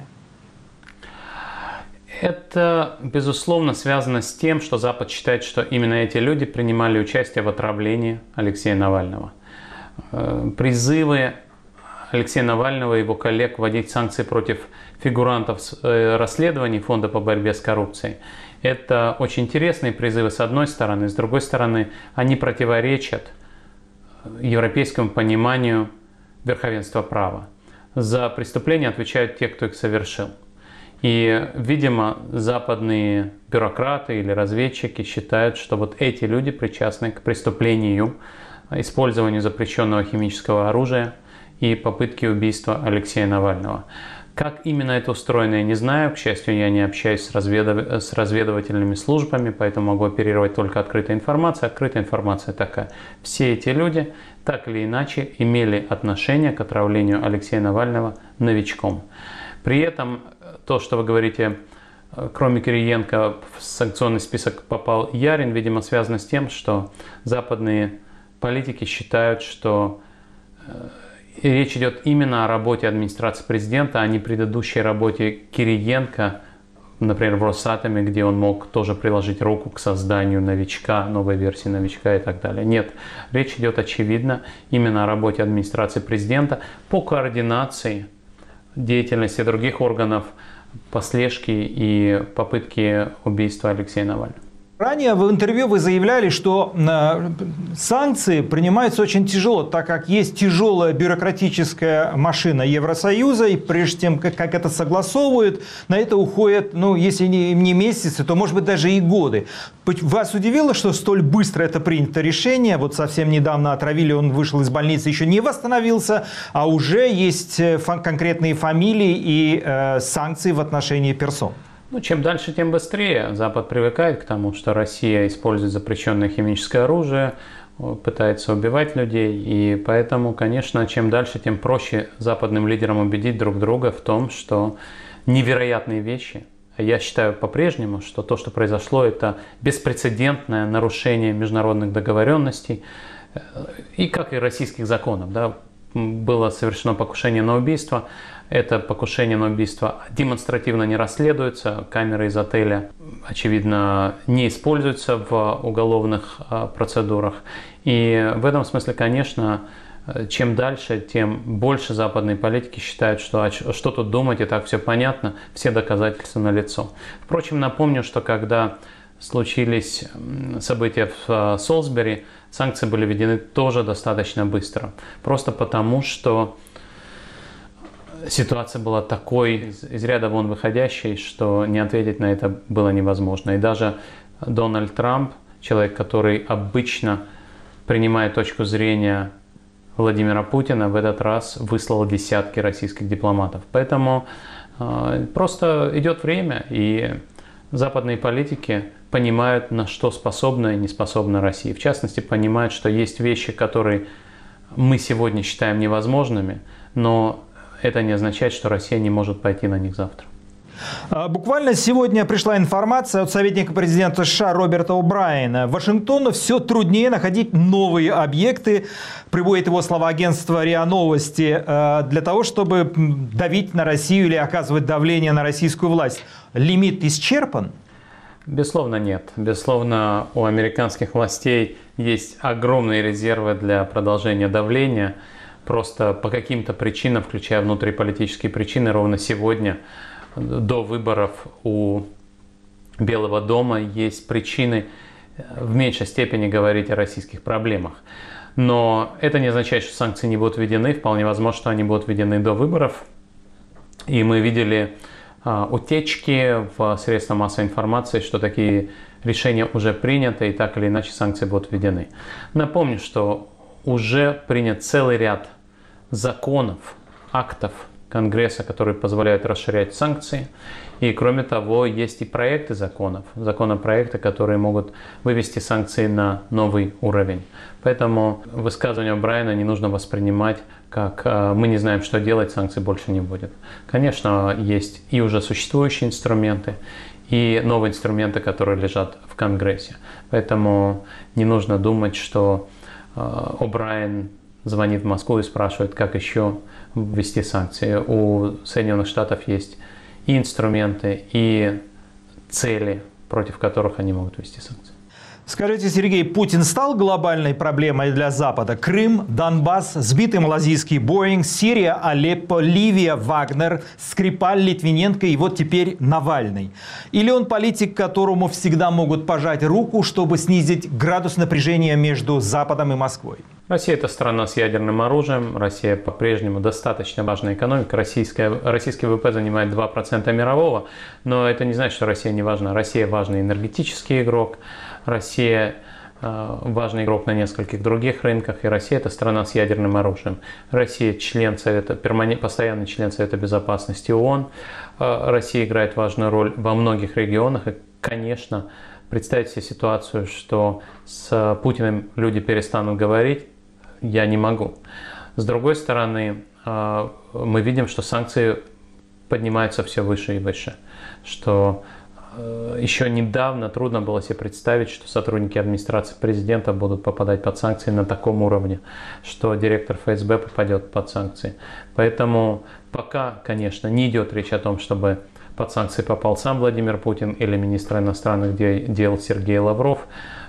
Это, безусловно, связано с тем, что Запад считает, что именно эти люди принимали участие в отравлении Алексея Навального. Призывы Алексея Навального и его коллег вводить санкции против фигурантов расследований Фонда по борьбе с коррупцией – это очень интересные призывы с одной стороны. С другой стороны, они противоречат европейскому пониманию верховенства права. За преступления отвечают те, кто их совершил. И, видимо, западные бюрократы или разведчики считают, что вот эти люди причастны к преступлению, использованию запрещенного химического оружия и попытке убийства Алексея Навального. Как именно это устроено, я не знаю. К счастью, я не общаюсь с разведывательными службами, поэтому могу оперировать только открытой информацией. Открытая информация такая. Все эти люди так или иначе имели отношение к отравлению Алексея Навального новичком. При этом то, что вы говорите, кроме Кириенко в санкционный список попал Ярин, видимо, связано с тем, что западные политики считают, что речь идет именно о работе администрации президента, а не предыдущей работе Кириенко, например, в Росатоме, где он мог тоже приложить руку к созданию новичка, новой версии новичка и так далее. Нет, речь идет, очевидно, именно о работе администрации президента по координации деятельности других органов по слежке и попытке убийства Алексея Навального. Ранее в интервью вы заявляли, что санкции принимаются очень тяжело, так как есть тяжелая бюрократическая машина Евросоюза, и прежде чем как это согласовывают, на это уходят, ну, если не месяцы, то, может быть, даже и годы. Вас удивило, что столь быстро это принято решение? Вот совсем недавно отравили, он вышел из больницы, еще не восстановился, а уже есть конкретные фамилии и санкции в отношении персон. Ну, чем дальше, тем быстрее. Запад привыкает к тому, что Россия использует запрещенное химическое оружие, пытается убивать людей. И поэтому, конечно, чем дальше, тем проще западным лидерам убедить друг друга в том, что невероятные вещи. Я считаю по-прежнему, что то, что произошло, это беспрецедентное нарушение международных договоренностей и, как и российских законов. Да, было совершено покушение на убийство. Это покушение на убийство демонстративно не расследуется. Камеры из отеля, очевидно, не используются в уголовных процедурах. И в этом смысле, конечно, чем дальше, тем больше западные политики считают, что тут думать, и так все понятно, все доказательства налицо. Впрочем, напомню, что когда случились события в Солсбери, санкции были введены тоже достаточно быстро. Просто потому, что ситуация была такой, из ряда вон выходящей, что не ответить на это было невозможно. И даже Дональд Трамп, человек, который обычно принимает точку зрения Владимира Путина, в этот раз выслал десятки российских дипломатов. Поэтому просто идет время, и западные политики понимают, на что способна и не способна Россия. В частности, понимают, что есть вещи, которые мы сегодня считаем невозможными, но это не означает, что Россия не может пойти на них завтра. Буквально сегодня пришла информация от советника президента США Роберта О'Брайена. Вашингтону все труднее находить новые объекты, приводит его слова агентства РИА Новости, для того, чтобы давить на Россию или оказывать давление на российскую власть. Лимит исчерпан? Безусловно, нет. Безусловно, у американских властей есть огромные резервы для продолжения давления. Просто по каким-то причинам, включая внутриполитические причины, ровно сегодня, до выборов у Белого дома, есть причины в меньшей степени говорить о российских проблемах. Но это не означает, что санкции не будут введены. Вполне возможно, что они будут введены до выборов. И мы видели утечки в средства массовой информации, что такие решения уже приняты, и так или иначе санкции будут введены. Напомню, что уже принят целый ряд законов, актов Конгресса, которые позволяют расширять санкции. И кроме того, есть и проекты законов, законопроекты, которые могут вывести санкции на новый уровень. Поэтому высказывание О'Брайена не нужно воспринимать как «мы не знаем, что делать, санкций больше не будет». Конечно, есть и уже существующие инструменты, и новые инструменты, которые лежат в Конгрессе. Поэтому не нужно думать, что О'Брайен звонит в Москву и спрашивает, как еще ввести санкции. У Соединенных Штатов есть и инструменты, и цели, против которых они могут ввести санкции. Скажите, Сергей, Путин стал глобальной проблемой для Запада? Крым, Донбасс, сбитый малазийский Боинг, Сирия, Алеппо, Ливия, Вагнер, Скрипаль, Литвиненко и вот теперь Навальный. Или он политик, которому всегда могут пожать руку, чтобы снизить градус напряжения между Западом и Москвой? Россия – это страна с ядерным оружием. Россия по-прежнему достаточно важная экономика. Российский ВВП занимает 2% мирового. Но это не значит, что Россия не важна. Россия – важный энергетический игрок. Россия важный игрок на нескольких других рынках. И Россия – это страна с ядерным оружием. Россия – член Совета, постоянный член Совета Безопасности ООН. Россия играет важную роль во многих регионах. И, конечно, представить себе ситуацию, что с Путиным люди перестанут говорить, я не могу. С другой стороны, мы видим, что санкции поднимаются все выше и выше. Что еще недавно трудно было себе представить, что сотрудники администрации президента будут попадать под санкции на таком уровне, что директор ФСБ попадет под санкции. Поэтому пока, конечно, не идет речь о том, чтобы под санкции попал сам Владимир Путин или министр иностранных дел Сергей Лавров,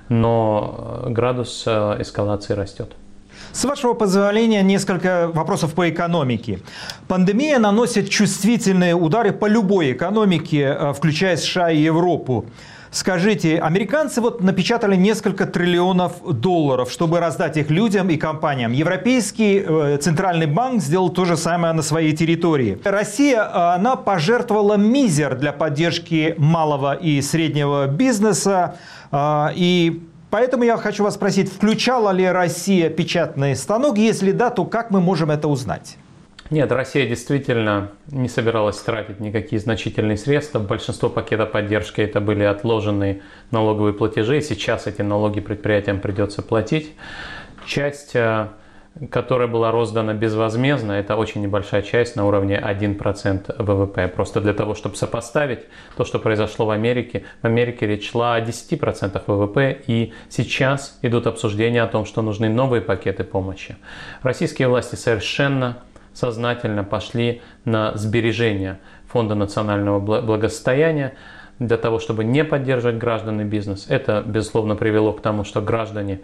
но градус эскалации растет. С вашего позволения, несколько вопросов по экономике. Пандемия наносит чувствительные удары по любой экономике, включая США и Европу. Скажите, американцы напечатали несколько триллионов долларов, чтобы раздать их людям и компаниям. Европейский центральный банк сделал то же самое на своей территории. Россия, она пожертвовала мизер для поддержки малого и среднего бизнеса. И поэтому я хочу вас спросить, включала ли Россия печатный станок? Если да, то как мы можем это узнать? Нет, Россия действительно не собиралась тратить никакие значительные средства. Большинство пакета поддержки это были отложенные налоговые платежи. Сейчас эти налоги предприятиям придется платить. Часть, которая была роздана безвозмездно, это очень небольшая часть на уровне 1% ВВП. Просто для того, чтобы сопоставить то, что произошло в Америке. В Америке речь шла о 10% ВВП, и сейчас идут обсуждения о том, что нужны новые пакеты помощи. Российские власти совершенно сознательно пошли на сбережение Фонда национального благосостояния для того, чтобы не поддерживать граждан и бизнес. Это, безусловно, привело к тому, что граждане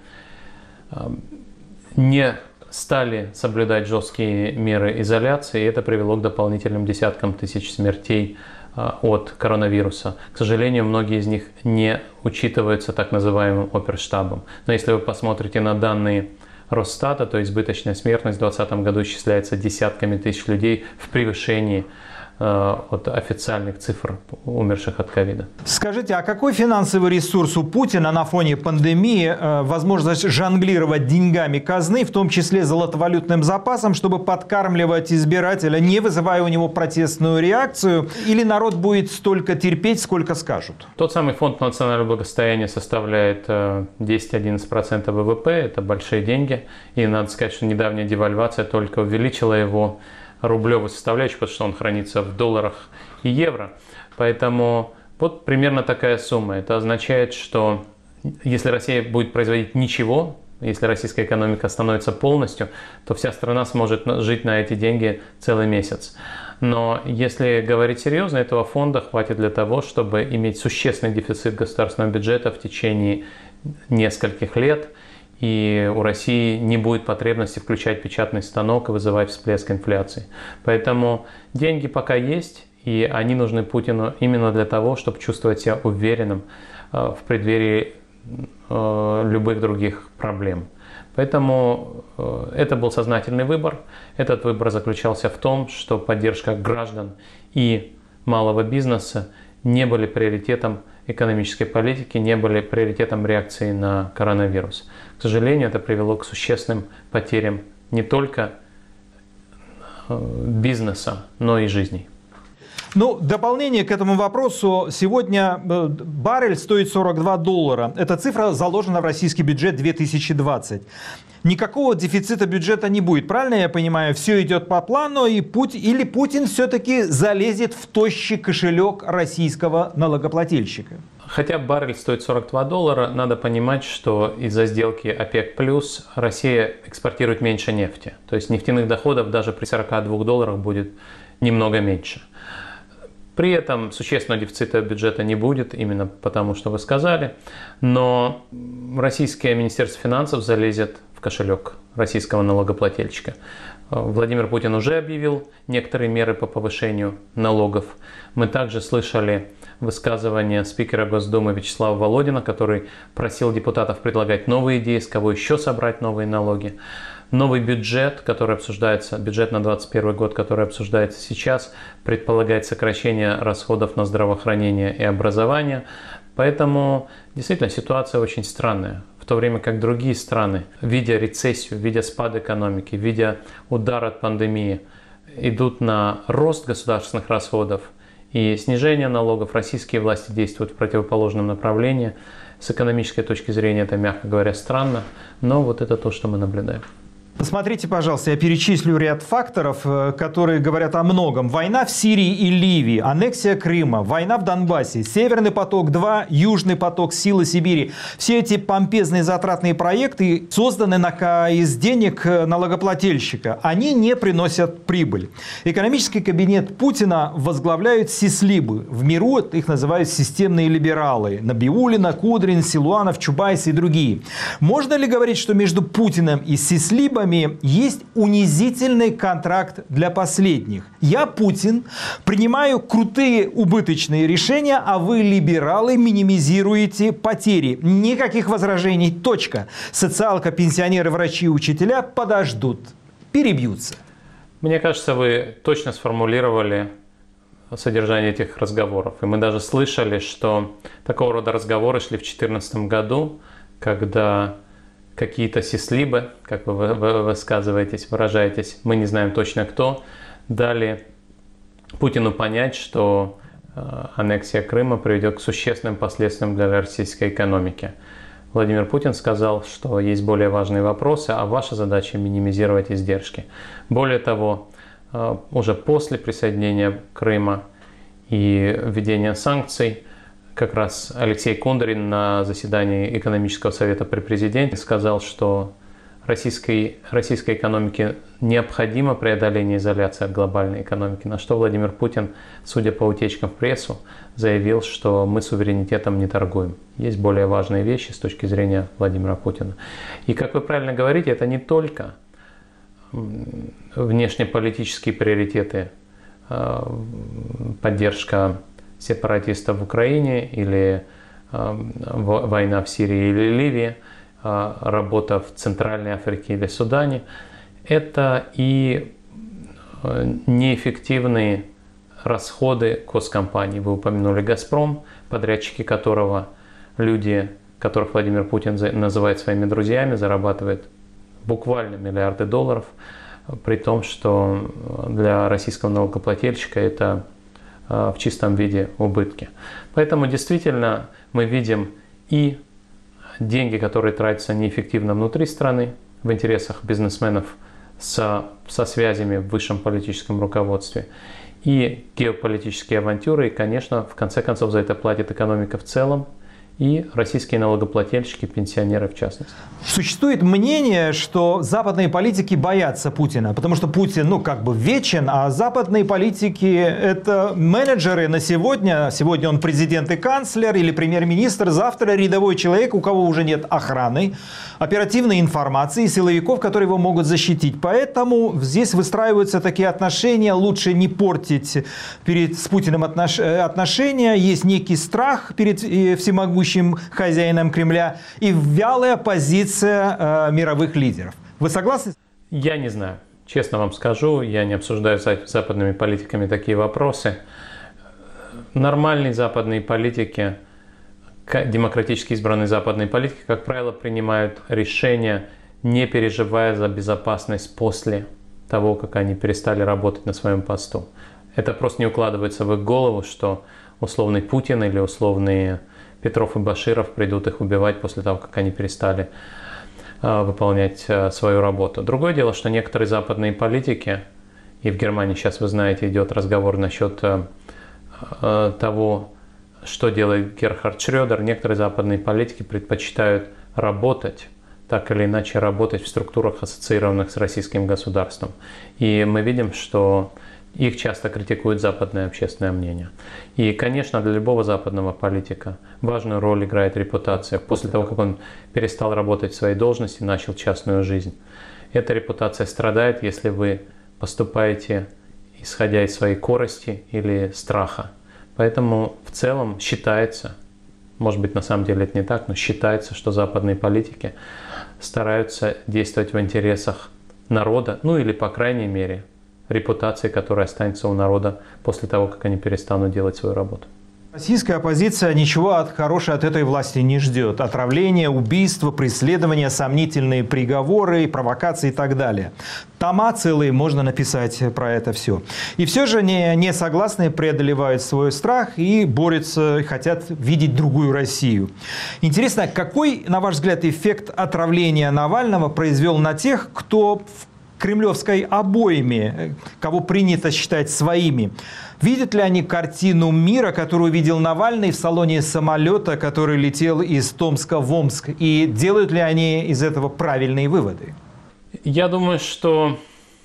не стали соблюдать жесткие меры изоляции, и это привело к дополнительным десяткам тысяч смертей от коронавируса. К сожалению, многие из них не учитываются так называемым оперштабом. Но если вы посмотрите на данные Росстата, то избыточная смертность в 2020 году исчисляется десятками тысяч людей в превышении от официальных цифр умерших от ковида. Скажите, а какой финансовый ресурс у Путина на фоне пандемии, возможность жонглировать деньгами казны, в том числе золотовалютным запасом, чтобы подкармливать избирателя, не вызывая у него протестную реакцию, или народ будет столько терпеть, сколько скажут? Тот самый фонд национального благосостояния составляет 10-11% ВВП, это большие деньги, и надо сказать, что недавняя девальвация только увеличила его рублевую составляющую, потому что он хранится в долларах и евро. Поэтому вот примерно такая сумма. Это означает, что если Россия будет производить ничего, если российская экономика остановится полностью, то вся страна сможет жить на эти деньги целый месяц. Но если говорить серьезно, этого фонда хватит для того, чтобы иметь существенный дефицит государственного бюджета в течение нескольких лет. И у России не будет потребности включать печатный станок и вызывать всплеск инфляции. Поэтому деньги пока есть, и они нужны Путину именно для того, чтобы чувствовать себя уверенным в преддверии любых других проблем. Поэтому это был сознательный выбор. Этот выбор заключался в том, что поддержка граждан и малого бизнеса не были приоритетом экономической политики, не были приоритетом реакции на коронавирус. К сожалению, это привело к существенным потерям не только бизнеса, но и жизней. Ну, дополнение к этому вопросу. Сегодня баррель стоит $42. Эта цифра заложена в российский бюджет 2020. Никакого дефицита бюджета не будет, правильно я понимаю? Все идет по плану, и Путин все-таки залезет в тощий кошелек российского налогоплательщика? Хотя баррель стоит $42, надо понимать, что из-за сделки ОПЕК+, Россия экспортирует меньше нефти. То есть нефтяных доходов даже при $42 будет немного меньше. При этом существенного дефицита бюджета не будет, именно потому, что вы сказали. Но российское Министерство финансов залезет в кошелек российского налогоплательщика. Владимир Путин уже объявил некоторые меры по повышению налогов. Мы также слышали высказывание спикера Госдумы Вячеслава Володина, который просил депутатов предлагать новые идеи, с кого еще собрать новые налоги. Новый бюджет, который обсуждается, бюджет на 2021 год, который обсуждается сейчас, предполагает сокращение расходов на здравоохранение и образование. Поэтому действительно ситуация очень странная. В то время как другие страны, видя рецессию, видя спад экономики, видя удар от пандемии, идут на рост государственных расходов и снижение налогов, российские власти действуют в противоположном направлении. С экономической точки зрения это, мягко говоря, странно, но вот это то, что мы наблюдаем. Посмотрите, пожалуйста, я перечислю ряд факторов, которые говорят о многом. Война в Сирии и Ливии, аннексия Крыма, война в Донбассе, Северный поток-2, Южный поток, силы Сибири. Все эти помпезные затратные проекты созданы из денег налогоплательщика. Они не приносят прибыль. Экономический кабинет Путина возглавляют сислибы. В миру их называют системные либералы. Набиуллина, Кудрин, Силуанов, Чубайс и другие. Можно ли говорить, что между Путиным и сислибами есть унизительный контракт для последних? Я, Путин, принимаю крутые убыточные решения, а вы, либералы, минимизируете потери. Никаких возражений. Точка. Социалка, пенсионеры, врачи и учителя подождут. Перебьются. Мне кажется, вы точно сформулировали содержание этих разговоров. И мы даже слышали, что такого рода разговоры шли в 2014 году, когда какие-то сислибы, как вы выражаетесь, мы не знаем точно кто, дали Путину понять, что аннексия Крыма приведет к существенным последствиям для российской экономики. Владимир Путин сказал, что есть более важные вопросы, а ваша задача минимизировать издержки. Более того, уже после присоединения Крыма и введения санкций, как раз Алексей Кундрин на заседании экономического совета при президенте сказал, что российской экономике необходимо преодоление изоляции от глобальной экономики, на что Владимир Путин, судя по утечкам в прессу, заявил, что мы суверенитетом не торгуем. Есть более важные вещи с точки зрения Владимира Путина. И, как вы правильно говорите, это не только внешнеполитические приоритеты, поддержка сепаратистов в Украине или война в Сирии или Ливии, работа в Центральной Африке или Судане. Это и неэффективные расходы госкомпаний. Вы упомянули «Газпром», подрядчики которого люди, которых Владимир Путин называет своими друзьями, зарабатывают буквально миллиарды долларов, при том, что для российского налогоплательщика это в чистом виде убытки. Поэтому действительно мы видим и деньги, которые тратятся неэффективно внутри страны, в интересах бизнесменов со связями в высшем политическом руководстве, и геополитические авантюры, и, конечно, в конце концов за это платит экономика в целом, и российские налогоплательщики, пенсионеры в частности. Существует мнение, что западные политики боятся Путина, потому что Путин, вечен, а западные политики – это менеджеры на сегодня. Сегодня он президент и канцлер или премьер-министр, завтра рядовой человек, у кого уже нет охраны, оперативной информации, силовиков, которые его могут защитить. Поэтому здесь выстраиваются такие отношения, лучше не портить с Путиным отношения. Есть некий страх перед всемогущим хозяином Кремля и вялая позиция мировых лидеров. Вы согласны? Я не знаю. Честно вам скажу, я не обсуждаю с западными политиками такие вопросы. Нормальные западные политики, демократически избранные западные политики, как правило, принимают решения, не переживая за безопасность после того, как они перестали работать на своем посту. Это просто не укладывается в их голову, что условный Путин или условные Петров и Баширов придут их убивать после того, как они перестали выполнять свою работу. Другое дело, что некоторые западные политики, и в Германии сейчас, вы знаете, идет разговор насчет того, что делает Герхард Шрёдер, некоторые западные политики предпочитают работать, так или иначе работать в структурах, ассоциированных с российским государством. И мы видим, что их часто критикует западное общественное мнение. И, конечно, для любого западного политика важную роль играет репутация. После того, как он перестал работать в своей должности, начал частную жизнь. Эта репутация страдает, если вы поступаете, исходя из своей корости или страха. Поэтому в целом считается, может быть, на самом деле это не так, но считается, что западные политики стараются действовать в интересах народа, или, по крайней мере, репутации, которая останется у народа после того, как они перестанут делать свою работу. Российская оппозиция ничего хорошего от этой власти не ждет. Отравление, убийства, преследования, сомнительные приговоры, провокации и так далее. Тома целые можно написать про это все. И все же не согласные преодолевают свой страх и борются, хотят видеть другую Россию. Интересно, какой, на ваш взгляд, эффект отравления Навального произвел на тех, кто в кремлевской обойме, кого принято считать своими? Видят ли они картину мира, которую видел Навальный в салоне самолета, который летел из Томска в Омск? И делают ли они из этого правильные выводы? Я думаю, что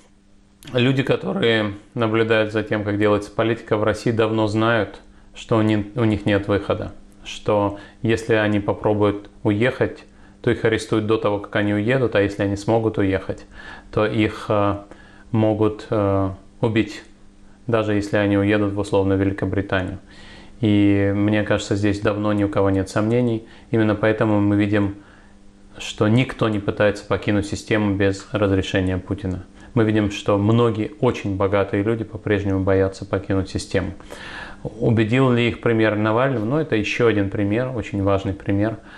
люди, которые наблюдают за тем, как делается политика в России, давно знают, что у них нет выхода. Что если они попробуют уехать, то их арестуют до того, как они уедут, а если они смогут уехать, то их могут убить, даже если они уедут в условно Великобританию. И мне кажется, здесь давно ни у кого нет сомнений. Именно поэтому мы видим, что никто не пытается покинуть систему без разрешения Путина. Мы видим, что многие очень богатые люди по-прежнему боятся покинуть систему. Убедил ли их пример Навального? Это еще один пример, очень важный пример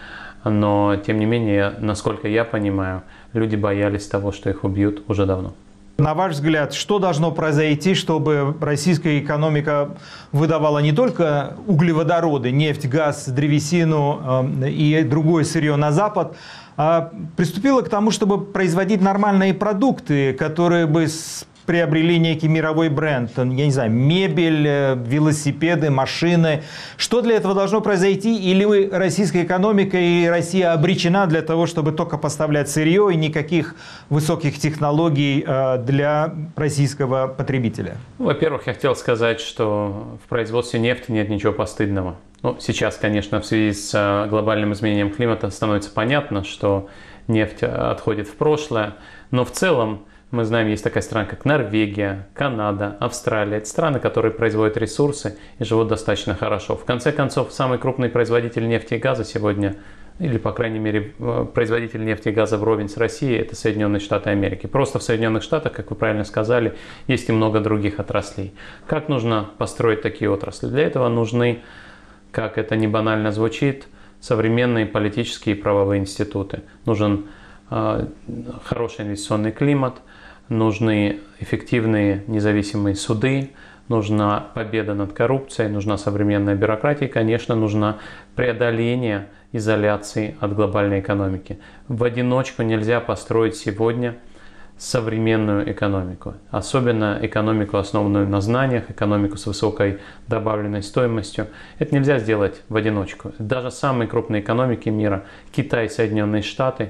Но, тем не менее, насколько я понимаю, люди боялись того, что их убьют уже давно. На ваш взгляд, что должно произойти, чтобы российская экономика выдавала не только углеводороды, нефть, газ, древесину и другое сырье на Запад, а приступила к тому, чтобы производить нормальные продукты, которые бы приобрели некий мировой бренд, я не знаю, мебель, велосипеды, машины. Что для этого должно произойти? Или российская экономика и Россия обречена для того, чтобы только поставлять сырье и никаких высоких технологий для российского потребителя? Во-первых, я хотел сказать, что в производстве нефти нет ничего постыдного. Ну, сейчас, конечно, в связи с глобальным изменением климата становится понятно, что нефть отходит в прошлое, но в целом мы знаем, есть такая страна, как Норвегия, Канада, Австралия. Это страны, которые производят ресурсы и живут достаточно хорошо. В конце концов, самый крупный производитель нефти и газа сегодня, или, по крайней мере, производитель нефти и газа вровень с Россией, это Соединенные Штаты Америки. Просто в Соединенных Штатах, как вы правильно сказали, есть и много других отраслей. Как нужно построить такие отрасли? Для этого нужны, как это не банально звучит, современные политические и правовые институты. Нужен хороший инвестиционный климат, нужны эффективные независимые суды, нужна победа над коррупцией, нужна современная бюрократия и, конечно, нужно преодоление изоляции от глобальной экономики. В одиночку нельзя построить сегодня современную экономику, особенно экономику, основанную на знаниях, экономику с высокой добавленной стоимостью. Это нельзя сделать в одиночку. Даже самые крупные экономики мира, Китай и Соединенные Штаты,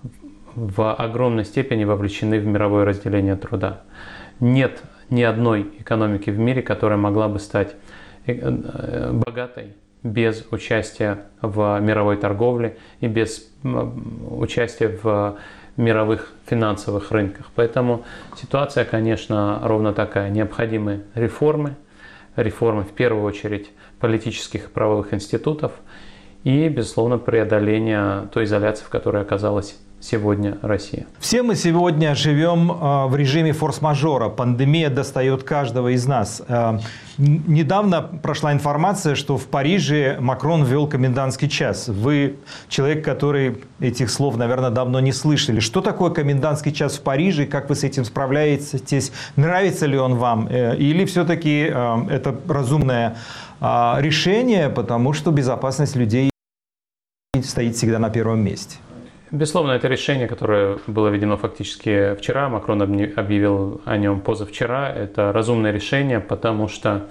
в огромной степени вовлечены в мировое разделение труда. Нет ни одной экономики в мире, которая могла бы стать богатой без участия в мировой торговле и без участия в мировых финансовых рынках. Поэтому ситуация, конечно, ровно такая. Необходимы реформы. Реформы, в первую очередь, политических и правовых институтов и, безусловно, преодоление той изоляции, в которой оказалась сегодня Россия. Все мы сегодня живем в режиме форс-мажора. Пандемия достает каждого из нас. Недавно прошла информация, что в Париже Макрон ввел комендантский час. Вы человек, который этих слов, наверное, давно не слышали. Что такое комендантский час в Париже? Как вы с этим справляетесь? Нравится ли он вам? Или все-таки это разумное решение, потому что безопасность людей стоит всегда на первом месте? Безусловно, это решение, которое было введено фактически вчера, Макрон объявил о нем позавчера. Это разумное решение, потому что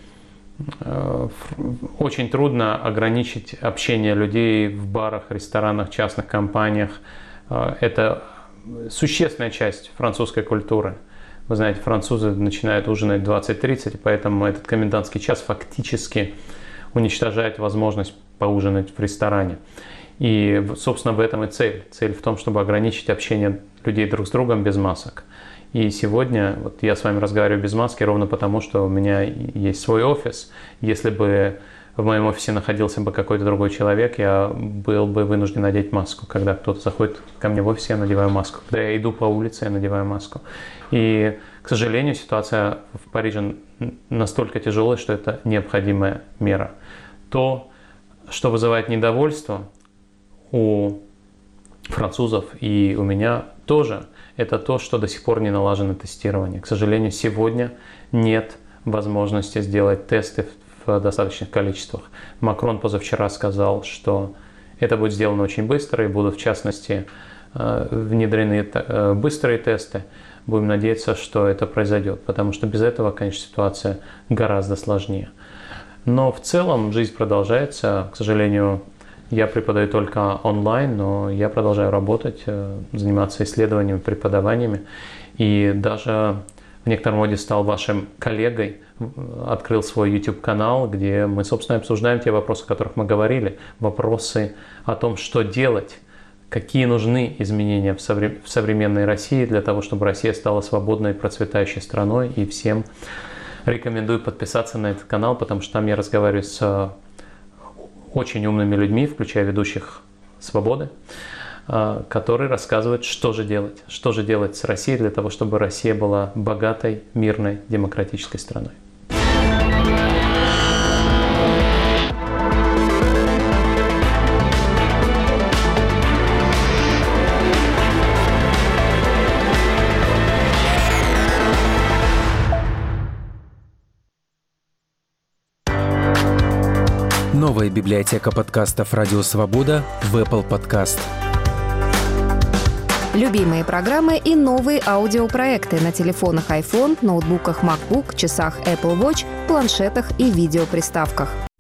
очень трудно ограничить общение людей в барах, ресторанах, частных компаниях. Это существенная часть французской культуры. Вы знаете, французы начинают ужинать в 20:30, поэтому этот комендантский час фактически уничтожает возможность поужинать в ресторане. И, собственно, в этом и цель. Цель в том, чтобы ограничить общение людей друг с другом без масок. И сегодня вот я с вами разговариваю без маски ровно потому, что у меня есть свой офис. Если бы в моем офисе находился бы какой-то другой человек, я был бы вынужден надеть маску. Когда кто-то заходит ко мне в офис, я надеваю маску. Когда я иду по улице, я надеваю маску. И, к сожалению, ситуация в Париже настолько тяжелая, что это необходимая мера. То, что вызывает недовольство у французов и у меня тоже, это то, что до сих пор не налажено тестирование. К сожалению, сегодня нет возможности сделать тесты в достаточных количествах. Макрон позавчера сказал, что это будет сделано очень быстро и будут, в частности, внедрены быстрые тесты. Будем надеяться, что это произойдет, потому что без этого, конечно, ситуация гораздо сложнее. Но в целом жизнь продолжается. К сожалению, я преподаю только онлайн, но я продолжаю работать, заниматься исследованиями, преподаваниями. И даже в некотором роде стал вашим коллегой, открыл свой YouTube-канал, где мы, собственно, обсуждаем те вопросы, о которых мы говорили. Вопросы о том, что делать, какие нужны изменения в современной России для того, чтобы Россия стала свободной, процветающей страной. И всем рекомендую подписаться на этот канал, потому что там я разговариваю с очень умными людьми, включая ведущих «Свободы», которые рассказывают, что же делать с Россией для того, чтобы Россия была богатой, мирной, демократической страной. Новая библиотека подкастов «Радио Свобода» в Apple Podcast. Любимые программы и новые аудиопроекты на телефонах iPhone, ноутбуках MacBook, часах Apple Watch, планшетах и видеоприставках.